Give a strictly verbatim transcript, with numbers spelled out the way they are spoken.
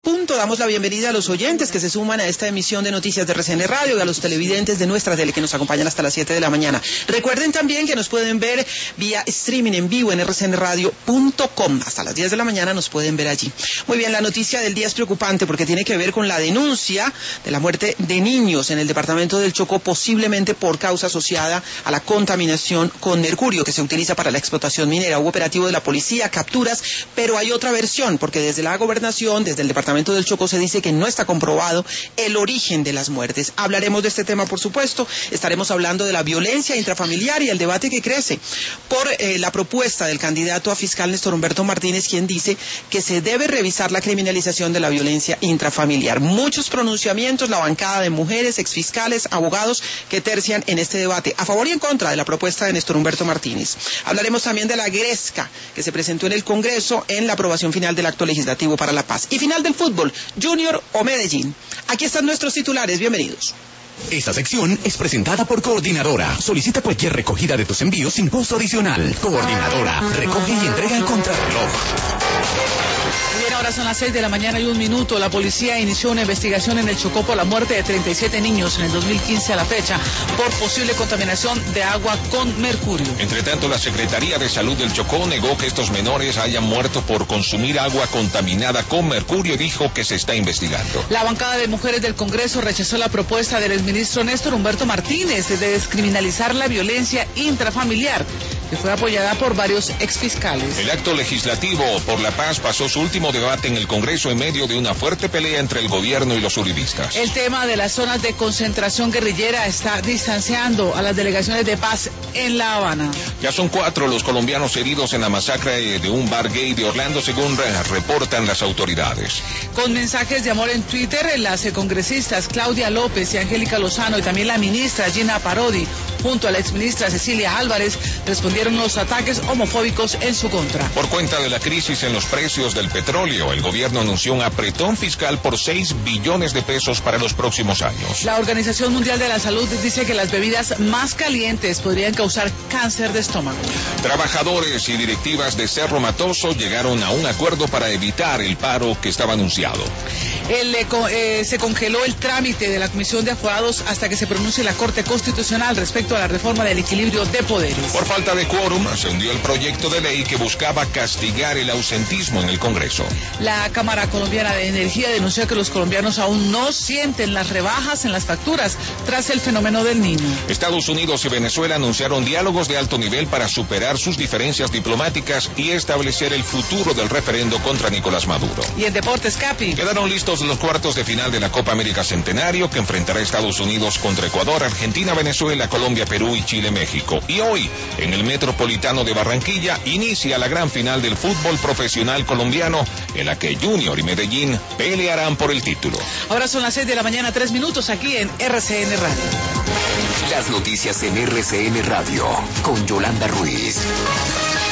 Punto, damos la bienvenida a los oyentes que se suman a esta emisión de Noticias de R C N Radio y a los televidentes de nuestra tele que nos acompañan hasta las siete de la mañana. Recuerden también que nos pueden ver vía streaming en vivo en r c n radio punto com. Hasta las diez de la mañana nos pueden ver allí. Muy bien, la noticia del día es preocupante porque tiene que ver con la denuncia de la muerte de niños en el departamento del Chocó, posiblemente por causa asociada a la contaminación con mercurio que se utiliza para la explotación minera. Hubo operativo de la policía, capturas, pero hay otra versión porque desde la gobernación, desde el departamento del Chocó se dice que no está comprobado el origen de las muertes. Hablaremos de este tema, por supuesto. Estaremos hablando de la violencia intrafamiliar y el debate que crece por eh, la propuesta del candidato a fiscal Néstor Humberto Martínez, quien dice que se debe revisar la criminalización de la violencia intrafamiliar. Muchos pronunciamientos, la bancada de mujeres, exfiscales, abogados que tercian en este debate a favor y en contra de la propuesta de Néstor Humberto Martínez. Hablaremos también de la Gresca que se presentó en el Congreso en la aprobación final del Acto Legislativo para la Paz. Y final del fútbol, Junior o Medellín. Aquí están nuestros titulares, bienvenidos. Esta sección es presentada por Coordinadora. Solicita cualquier recogida de tus envíos sin costo adicional. Coordinadora, recoge y entrega en contrarreloj. Bien, ahora son las seis de la mañana y un minuto. La policía inició una investigación en el Chocó por la muerte de treinta y siete niños en el dos mil quince a la fecha por posible contaminación de agua con mercurio. Entre tanto, la Secretaría de Salud del Chocó negó que estos menores hayan muerto por consumir agua contaminada con mercurio y dijo que se está investigando. La bancada de mujeres del Congreso rechazó la propuesta del exministro Néstor Humberto Martínez de descriminalizar la violencia intrafamiliar, que fue apoyada por varios exfiscales. El Acto Legislativo por la Paz pasó su último debate en el Congreso en medio de una fuerte pelea entre el gobierno y los uribistas. El tema de las zonas de concentración guerrillera está distanciando a las delegaciones de paz en La Habana. Ya son cuatro los colombianos heridos en la masacre de un bar gay de Orlando, según reportan las autoridades. Con mensajes de amor en Twitter, las congresistas Claudia López y Angélica Lozano y también la ministra Gina Parodi, junto a la exministra Cecilia Álvarez, respondieron a los ataques homofóbicos en su contra. Por cuenta de la crisis en los precios del petróleo, el gobierno anunció un apretón fiscal por seis billones de pesos para los próximos años. La Organización Mundial de la Salud dice que las bebidas más calientes podrían causar cáncer de estómago. Trabajadores y directivas de Cerro Matoso llegaron a un acuerdo para evitar el paro que estaba anunciado. El, eh, se congeló el trámite de la Comisión de Aforados hasta que se pronuncie la Corte Constitucional respecto a la reforma del equilibrio de poderes. Por falta de quórum, se hundió el proyecto de ley que buscaba castigar el ausentismo en el Congreso. La Cámara Colombiana de Energía denunció que los colombianos aún no sienten las rebajas en las facturas tras el fenómeno del Niño. Estados Unidos y Venezuela anunciaron diálogos de alto nivel para superar sus diferencias diplomáticas y establecer el futuro del referendo contra Nicolás Maduro. Y en deportes, Capi. Quedaron listos los cuartos de final de la Copa América Centenario, que enfrentará a Estados Unidos contra Ecuador, Argentina, Venezuela, Colombia, Perú y Chile, México. Y hoy, en el Metropolitano de Barranquilla, inicia la gran final del fútbol profesional colombiano, en la que Junior y Medellín pelearán por el título. Ahora son las seis de la mañana, tres minutos, aquí en R C N Radio. Las noticias en R C N Radio, con Yolanda Ruiz.